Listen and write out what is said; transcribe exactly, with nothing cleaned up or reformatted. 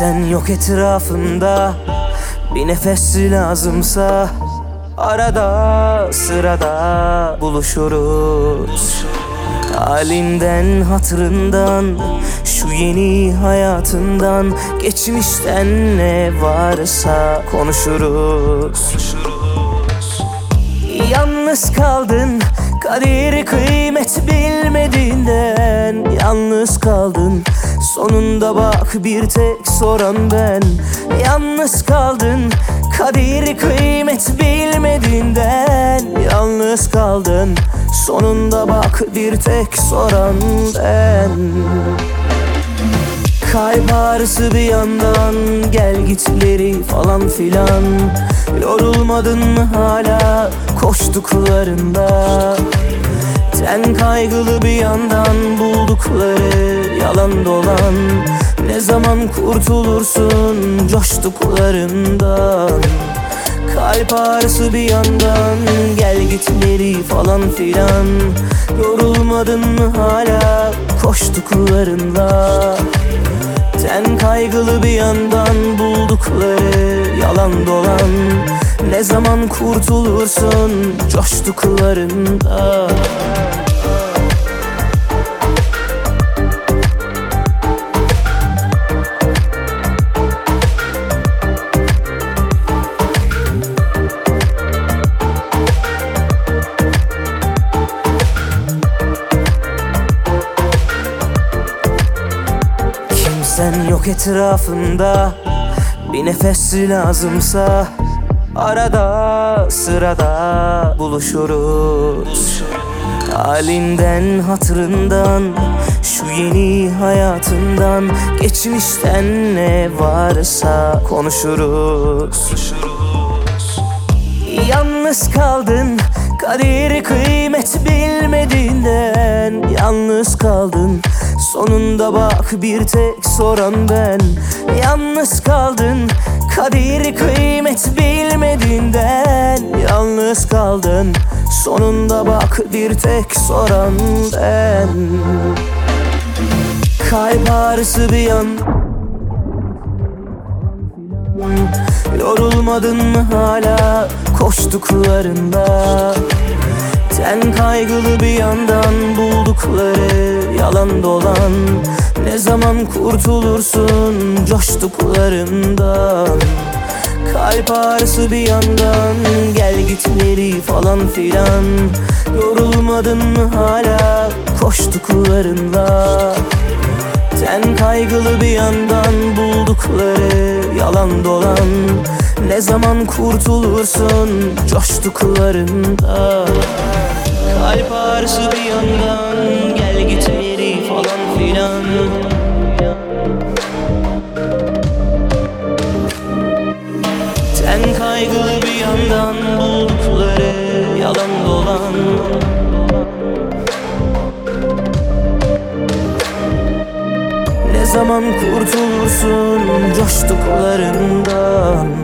Kimsen yok etrafında, bir nefes lazımsa arada sırada buluşuruz. Halinden hatırından, şu yeni hayatından, geçmişten ne varsa konuşuruz. Yalnız kaldın, kadir kıymet bilmediğinden. Yalnız kaldın, sonunda bak bir tek soran ben. Yalnız kaldın, kadir kıymet bilmediğinden. Yalnız kaldın, sonunda bak bir tek soran ben. Kalp ağrısı bir yandan, gel gitleri falan filan. Yorulmadın mı hala koştuklarında? Ten kaygılı bir yandan, buldukları yalan dolan. Ne zaman kurtulursun coştuklarından? Kalp ağrısı bir yandan, gel gitleri falan filan. Yorulmadın mı hala koştuklarında? Ten kaygılı bir yandan, buldukları yalan dolan. Ne zaman kurtulursun coştuklarında? Sen yok etrafında, bir nefes lazımsa arada sırada buluşuruz. Halinden hatırından, şu yeni hayatından, geçmişten ne varsa konuşuruz. Yalnız kaldın, kadir kıymet bilmediğinden. Yalnız kaldın, sonunda bak bir tek soran ben. Yalnız kaldın, kadir kıymet bilmediğinden. Yalnız kaldın, sonunda bak bir tek soran ben. Kalp ağrısı bir yan, yorulmadın mı hala koştuklarında? Ten kaygılı bir yandan, buldukları yalan dolan. Ne zaman kurtulursun coştuklarından? Kalp ağrısı bir yandan, gel gitleri falan filan. Yorulmadın mı hala koştuklarında? Ten kaygılı bir yandan, buldukları yalan dolan. Ne zaman kurtulursun coştuklarında? Kalp ağrısı bir yandan, gel gitleri falan filan. Ten kaygılı bir yandan, buldukları yalan dolan. Ne zaman kurtulursun coştuklarından?